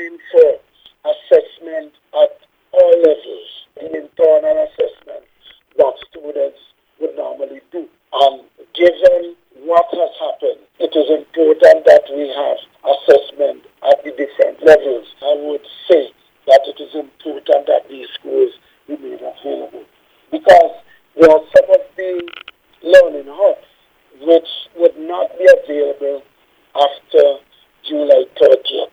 planning for assessment at all levels, the internal assessment that students would normally do. And given what has happened, it is important that we have assessment at the different levels. I would say that it is important that these schools be made available because there are some of the learning hubs which would not be available after July 30th.